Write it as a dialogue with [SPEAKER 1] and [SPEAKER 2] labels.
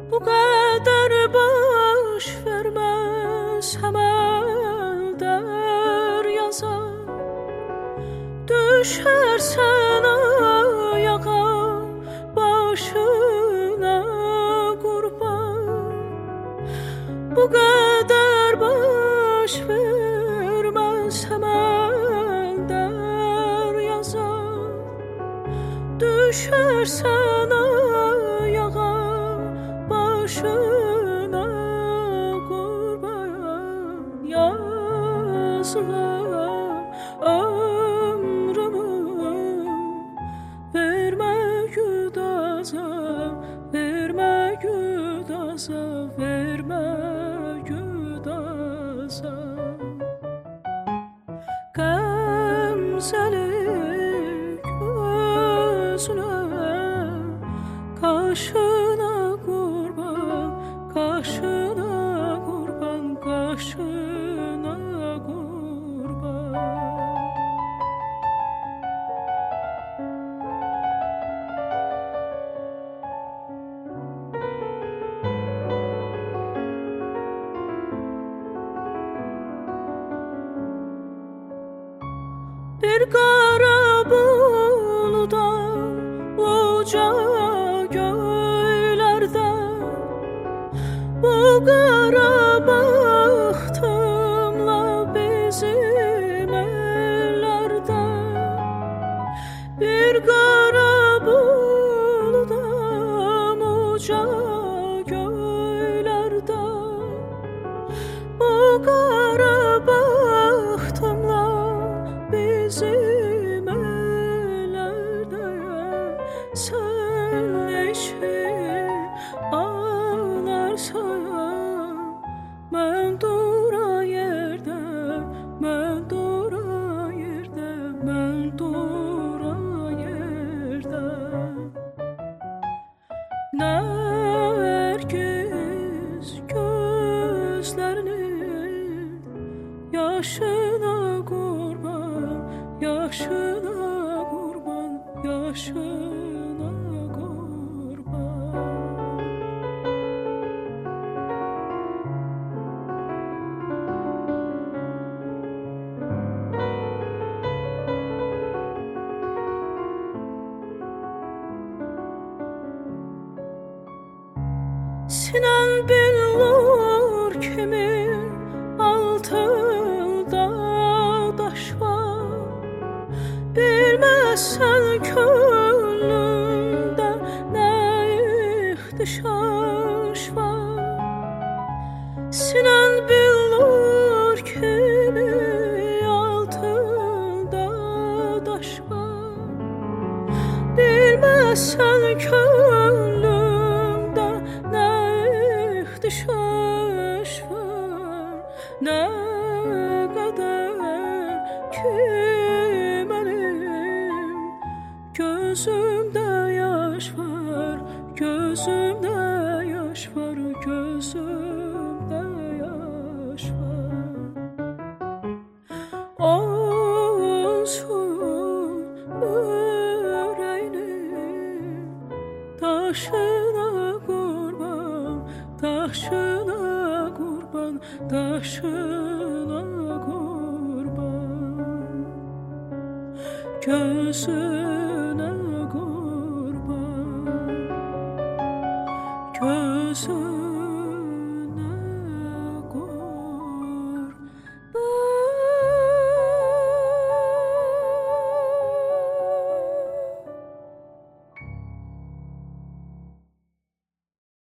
[SPEAKER 1] Bu kadar baş vermez hemen deryaza. Düşersen ayağa başına kurban. Bu kadar baş vermez hemen deryaza. Düşersen ayağa başına kurban. Yazığa ömrümü verme güdaza, verme güdaza, verme güdaza. Gamzeli gözüne, kaşına kurban, kaşına kurban, kaşına kurban. Bir kara buludan uca göylerde, bu kara bahtımla bizim ellerde. Bir kara buludan uca göylerde, bu kara bahtımla bizim ellerde. Sen eşi ağlarsan, ben dura yerde, ben dura yerde, ben dura yerde. Nergis gözlerinin yaşına kurban, yaşına kurban, yaşına kurban. Sinan billur kimi altında taş var. Bilmezsen könlümde ne ihtişaş var. Sinan billur kimi altında taş var. Bilmezsen könlümde ne ihtişaş var. Ne kadar ki benim gözümde yaş var, gözümde yaş var, gözümde yaş var. Olsun yüreğinin taşına kurban, taşına kurban, taşına kurban. Gözüne kurban, gözüne.